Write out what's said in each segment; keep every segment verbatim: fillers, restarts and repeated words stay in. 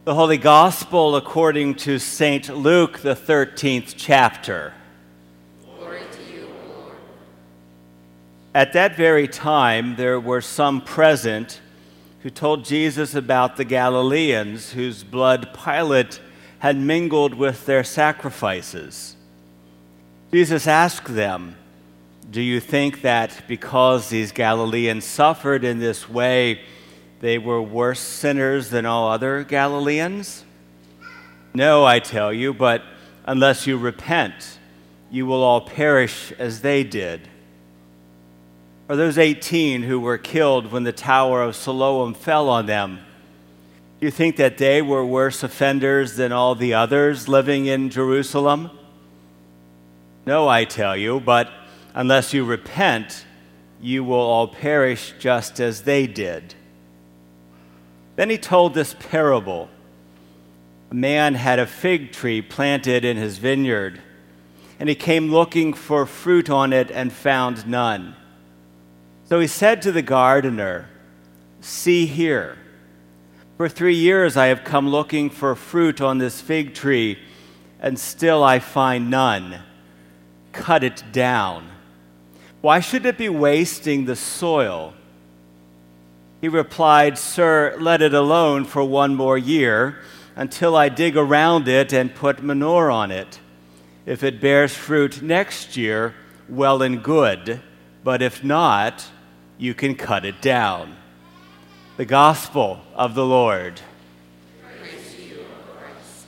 The Holy Gospel according to Saint Luke, the thirteenth chapter. Glory to you, O Lord. At that very time, there were some present who told Jesus about the Galileans whose blood Pilate had mingled with their sacrifices. Jesus asked them, "Do you think that because these Galileans suffered in this way, they were worse sinners than all other Galileans? No, I tell you, but unless you repent, you will all perish as they did. Or those eighteen who were killed when the Tower of Siloam fell on them, do you think that they were worse offenders than all the others living in Jerusalem? No, I tell you, but unless you repent, you will all perish just as they did." Then he told this parable. A man had a fig tree planted in his vineyard, and he came looking for fruit on it and found none. So he said to the gardener, "See here, for three years I have come looking for fruit on this fig tree, and still I find none. Cut it down. Why should it be wasting the soil?" He replied, "Sir, let it alone for one more year until I dig around it and put manure on it. If it bears fruit next year, well and good, but if not, you can cut it down." The Gospel of the Lord. Praise to you, O Christ.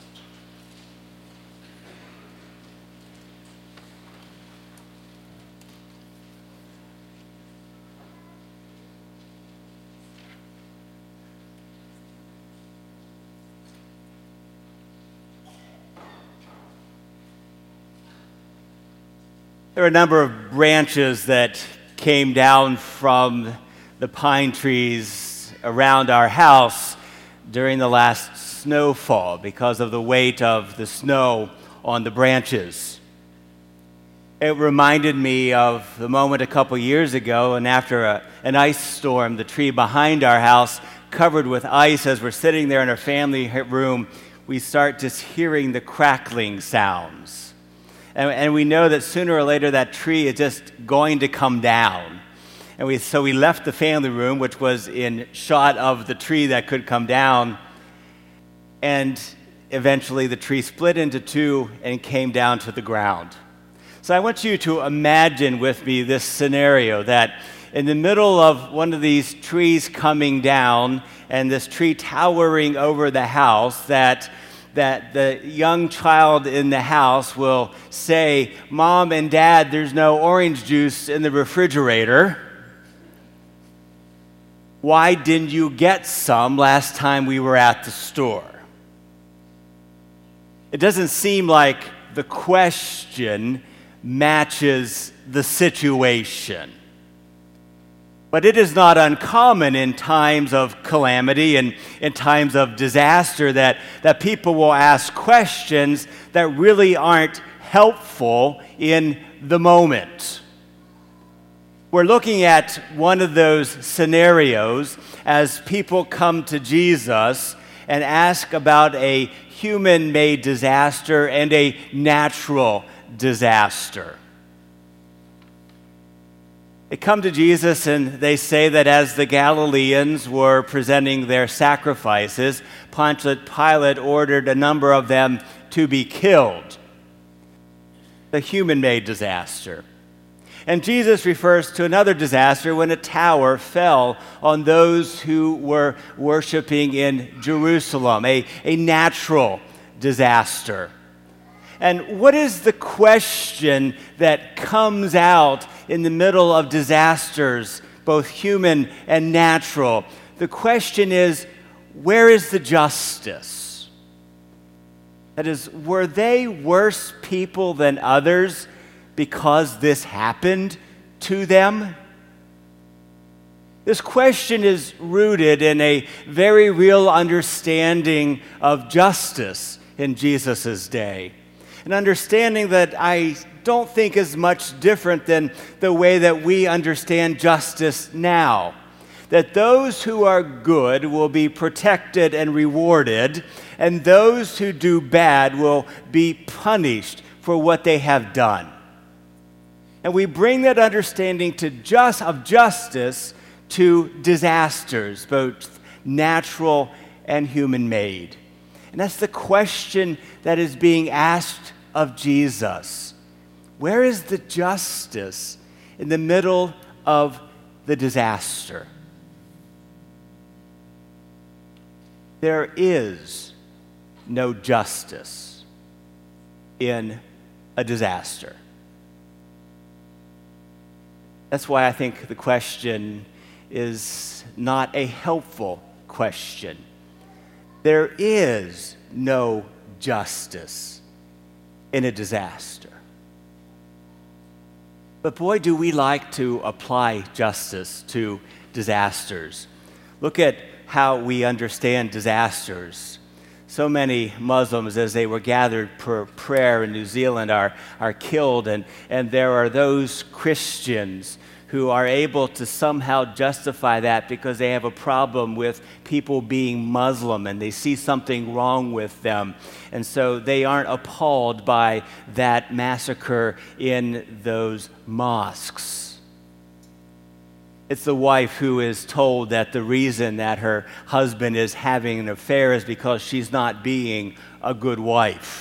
There are a number of branches that came down from the pine trees around our house during the last snowfall because of the weight of the snow on the branches. It reminded me of the moment a couple years ago, and after a, an ice storm, the tree behind our house covered with ice. As we're sitting there in our family room, we start just hearing the crackling sounds. And, and we know that sooner or later that tree is just going to come down. And we, so we left the family room, which was in shot of the tree that could come down. And eventually the tree split into two and came down to the ground. So I want you to imagine with me this scenario, that in the middle of one of these trees coming down and this tree towering over the house, that that the young child in the house will say, "Mom and Dad, there's no orange juice in the refrigerator. Why didn't you get some last time we were at the store?" It doesn't seem like the question matches the situation. But it is not uncommon in times of calamity and in times of disaster that, that people will ask questions that really aren't helpful in the moment. We're looking at one of those scenarios as people come to Jesus and ask about a human-made disaster and a natural disaster. They come to Jesus and they say that as the Galileans were presenting their sacrifices, Pilate ordered a number of them to be killed. The human-made disaster. And Jesus refers to another disaster when a tower fell on those who were worshiping in Jerusalem, a, a natural disaster. And what is the question that comes out in the middle of disasters, both human and natural? The question is, where is the justice? That is, were they worse people than others because this happened to them? This question is rooted in a very real understanding of justice in Jesus' day. An understanding that I don't think is much different than the way that we understand justice now. that those who are good will be protected and rewarded, and those who do bad will be punished for what they have done. And we bring that understanding to just, of justice to disasters, both natural and human-made. And that's the question that is being asked of Jesus. Where is the justice in the middle of the disaster? There is no justice in a disaster. That's why I think the question is not a helpful question. There is no justice in a disaster. But boy, do we like to apply justice to disasters. Look at how we understand disasters. So many Muslims, as they were gathered for prayer in New Zealand, are, are killed, and, and there are those Christians who are able to somehow justify that because they have a problem with people being Muslim and they see something wrong with them. And so they aren't appalled by that massacre in those mosques. It's the wife who is told that the reason that her husband is having an affair is because she's not being a good wife.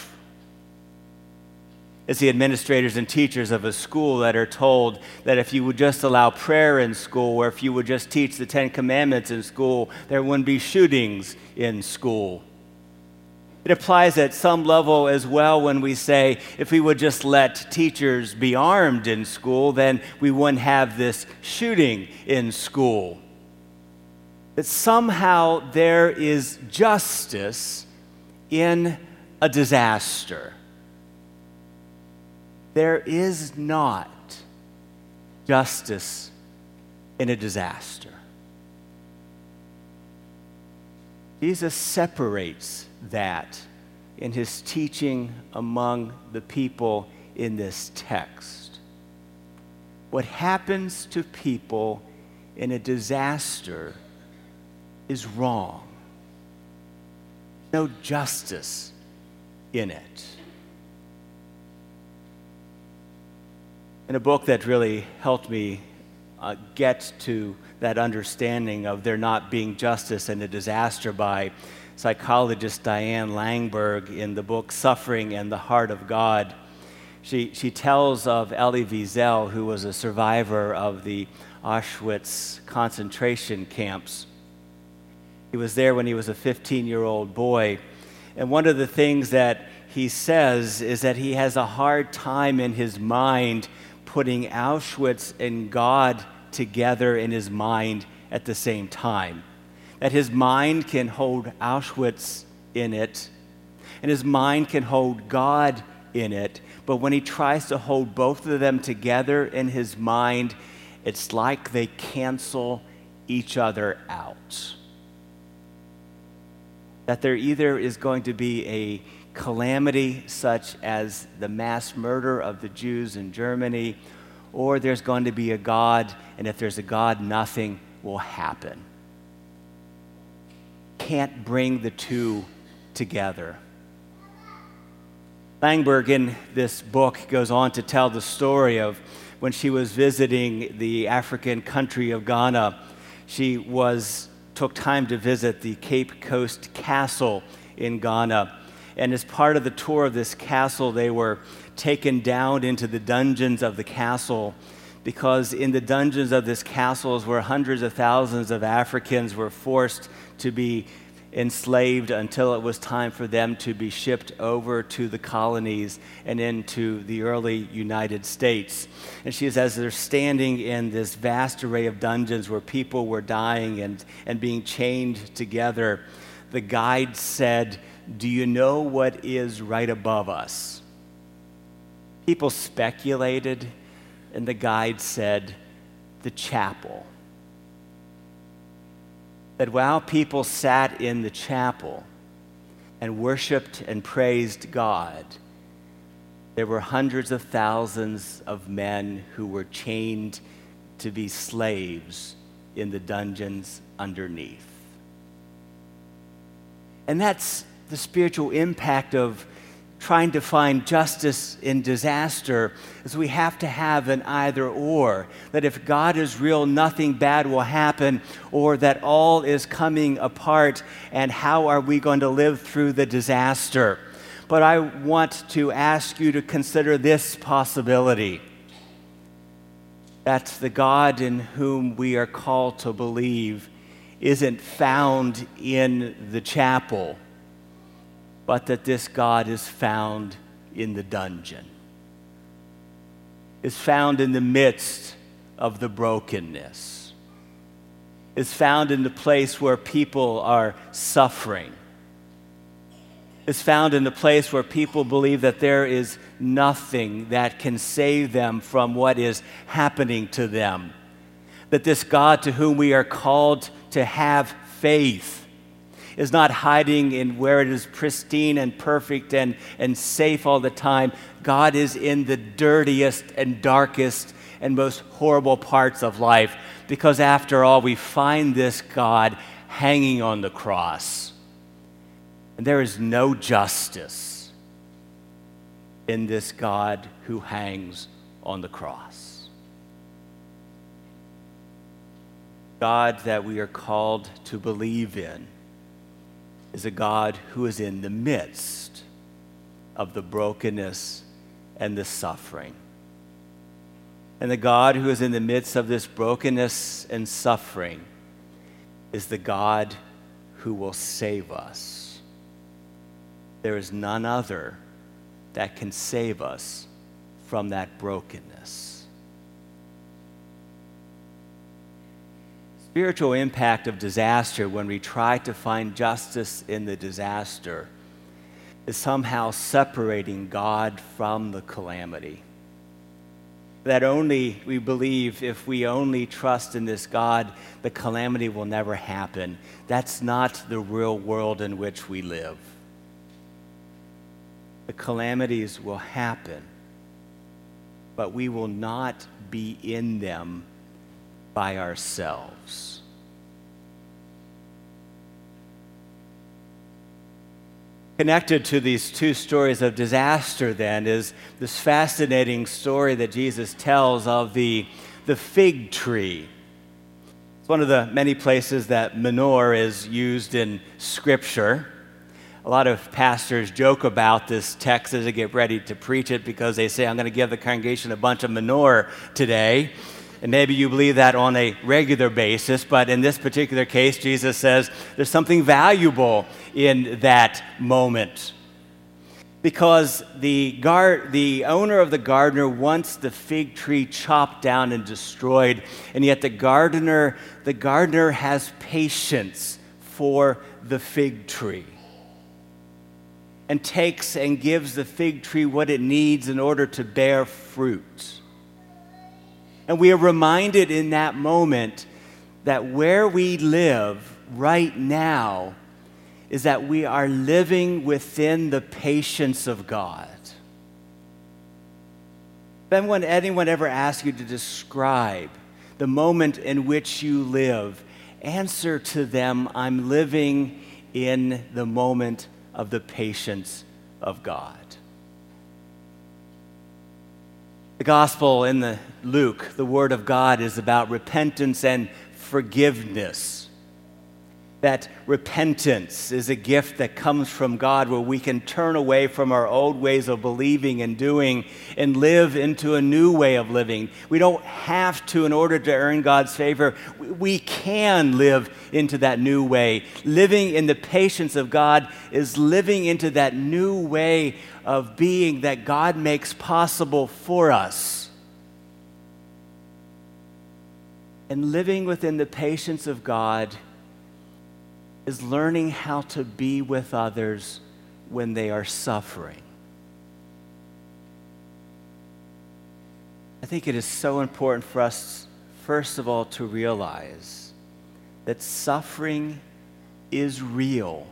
It's the administrators and teachers of a school that are told that if you would just allow prayer in school, or if you would just teach the Ten Commandments in school, there wouldn't be shootings in school. It applies at some level as well when we say if we would just let teachers be armed in school, then we wouldn't have this shooting in school. That somehow there is justice in a disaster. There is not justice in a disaster. Jesus separates that in his teaching among the people in this text. What happens to people in a disaster is wrong. No justice in it. In a book that really helped me uh, get to that understanding of there not being justice in a disaster by psychologist Diane Langberg in the book Suffering and the Heart of God, she, she tells of Elie Wiesel, who was a survivor of the Auschwitz concentration camps. He was there when he was a fifteen-year-old boy, and one of the things that he says is that he has a hard time in his mind putting Auschwitz and God together in his mind at the same time. That his mind can hold Auschwitz in it, and his mind can hold God in it, but when he tries to hold both of them together in his mind, it's like they cancel each other out. That there either is going to be a calamity such as the mass murder of the Jews in Germany, or there's going to be a God, and if there's a God, nothing will happen. Can't bring the two together. Langberg in this book goes on to tell the story of when she was visiting the African country of Ghana. She was took time to visit the Cape Coast Castle in Ghana. And as part of the tour of this castle, they were taken down into the dungeons of the castle, because in the dungeons of this castle is where hundreds of thousands of Africans were forced to be enslaved until it was time for them to be shipped over to the colonies and into the early United States. And she says, as they're standing in this vast array of dungeons where people were dying and, and being chained together, the guide said, "Do you know what is right above us?" People speculated, and the guide said, "The chapel." That while people sat in the chapel and worshiped and praised God, there were hundreds of thousands of men who were chained to be slaves in the dungeons underneath. And that's the spiritual impact of trying to find justice in disaster, is we have to have an either or. That if God is real, nothing bad will happen, or that all is coming apart, and how are we going to live through the disaster? But I want to ask you to consider this possibility, that the God in whom we are called to believe isn't found in the chapel, but that this God is found in the dungeon, is found in the midst of the brokenness, is found in the place where people are suffering, is found in the place where people believe that there is nothing that can save them from what is happening to them. That this God to whom we are called to have faith is not hiding in where it is pristine and perfect and, and safe all the time. God is in the dirtiest and darkest and most horrible parts of life, because after all, we find this God hanging on the cross. And there is no justice in this God who hangs on the cross. God that we are called to believe in is a God who is in the midst of the brokenness and the suffering. And the God who is in the midst of this brokenness and suffering is the God who will save us. There is none other that can save us from that brokenness. Spiritual impact of disaster, when we try to find justice in the disaster, is somehow separating God from the calamity. That only, we believe, if we only trust in this God, the calamity will never happen. That's not the real world in which we live. The calamities will happen, but we will not be in them by ourselves. Connected to these two stories of disaster, then, is this fascinating story that Jesus tells of the, the fig tree. It's one of the many places that manure is used in Scripture. A lot of pastors joke about this text as they get ready to preach it, because they say, I'm going to give the congregation a bunch of manure today. And maybe you believe that on a regular basis, but in this particular case, Jesus says there's something valuable in that moment. Because the, gar- the owner of the gardener wants the fig tree chopped down and destroyed, and yet the gardener, the gardener has patience for the fig tree, and takes and gives the fig tree what it needs in order to bear fruit. And we are reminded in that moment that where we live right now is that we are living within the patience of God. Then when anyone ever asks you to describe the moment in which you live, answer to them, I'm living in the moment of the patience of God. The gospel in the Luke, the word of God, is about repentance and forgiveness. That repentance is a gift that comes from God, where we can turn away from our old ways of believing and doing and live into a new way of living. We don't have to in order to earn God's favor. We can live into that new way. Living in the patience of God is living into that new way of being that God makes possible for us. And living within the patience of God is learning how to be with others when they are suffering. I think it is so important for us, first of all, to realize that suffering is real.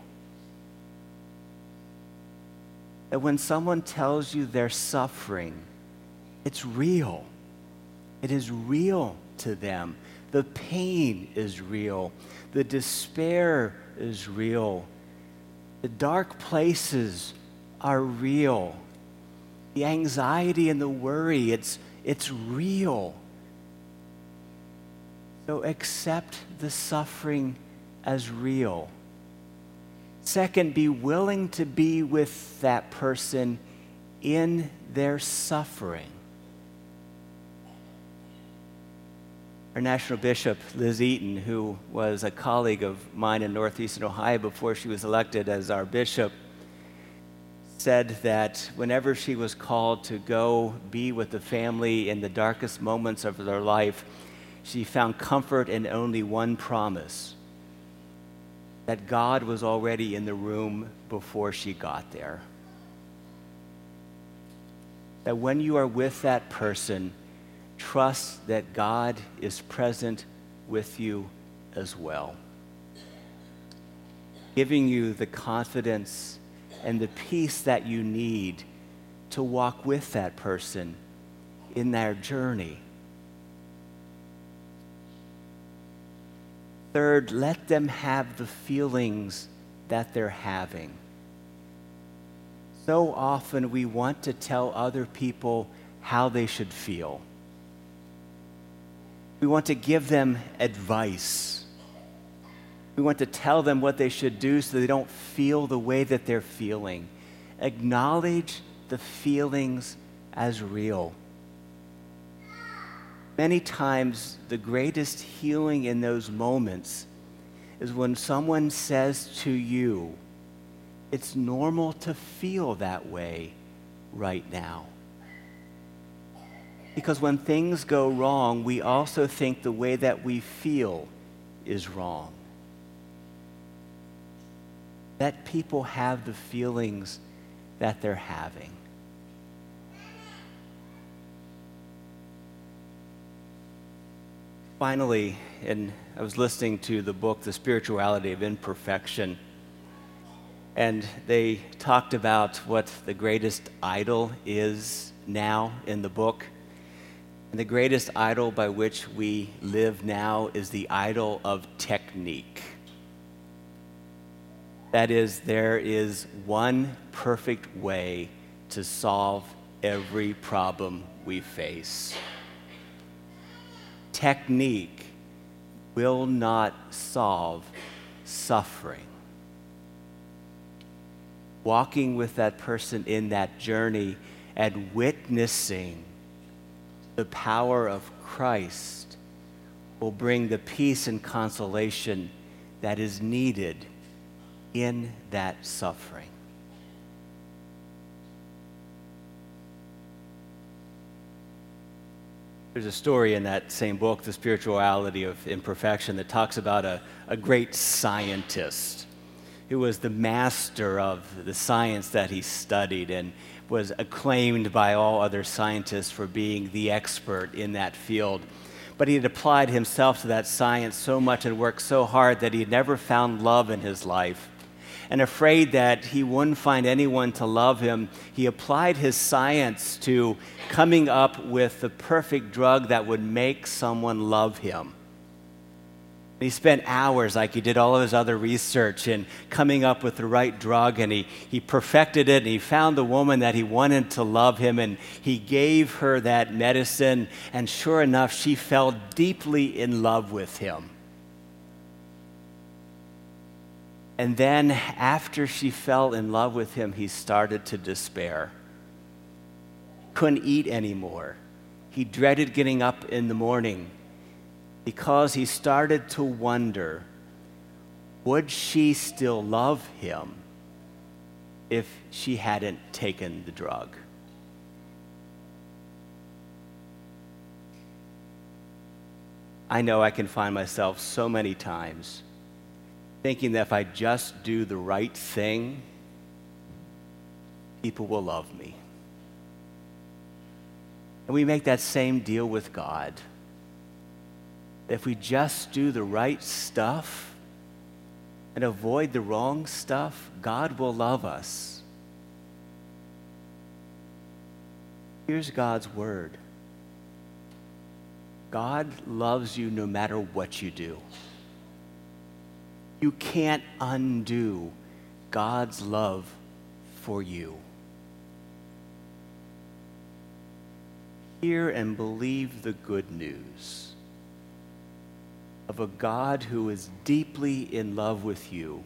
That when someone tells you they're suffering, it's real. It is real to them. The pain is real. The despair is real. The dark places are real. The anxiety and the worry, it's, it's real. So accept the suffering as real. Second, be willing to be with that person in their suffering. Our National Bishop, Liz Eaton, who was a colleague of mine in Northeastern Ohio before she was elected as our bishop, said that whenever she was called to go be with the family in the darkest moments of their life, she found comfort in only one promise, that God was already in the room before she got there. That when you are with that person, trust that God is present with you as well, giving you the confidence and the peace that you need to walk with that person in their journey. Third, let them have the feelings that they're having. So often we want to tell other people how they should feel. We want to give them advice. We want to tell them what they should do so they don't feel the way that they're feeling. Acknowledge the feelings as real. Many times, the greatest healing in those moments is when someone says to you, it's normal to feel that way right now. Because when things go wrong, we also think the way that we feel is wrong. Let people have the feelings that they're having. Finally, and I was listening to the book, The Spirituality of Imperfection, and they talked about what the greatest idol is now in the book. And the greatest idol by which we live now is the idol of technique. That is, there is one perfect way to solve every problem we face. Technique will not solve suffering. Walking with that person in that journey and witnessing the power of Christ will bring the peace and consolation that is needed in that suffering. There's a story in that same book, The Spirituality of Imperfection, that talks about a, a great scientist who was the master of the science that he studied and was acclaimed by all other scientists for being the expert in that field. But he had applied himself to that science so much and worked so hard that he had never found love in his life. And afraid that he wouldn't find anyone to love him, he applied his science to coming up with the perfect drug that would make someone love him. He spent hours, like he did all of his other research, in coming up with the right drug, and he, he perfected it, and he found the woman that he wanted to love him, and he gave her that medicine, and sure enough, she fell deeply in love with him. And then after she fell in love with him, he started to despair. Couldn't eat anymore. He dreaded getting up in the morning because he started to wonder, would she still love him if she hadn't taken the drug? I know I can find myself so many times thinking that if I just do the right thing, people will love me. And we make that same deal with God. If we just do the right stuff and avoid the wrong stuff, God will love us. Here's God's word. God loves you no matter what you do. You can't undo God's love for you. Hear and believe the good news of a God who is deeply in love with you,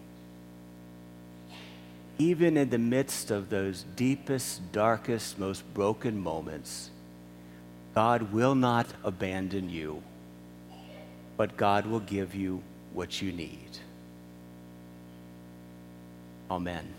even in the midst of those deepest, darkest, most broken moments. God will not abandon you, but God will give you what you need. Amen.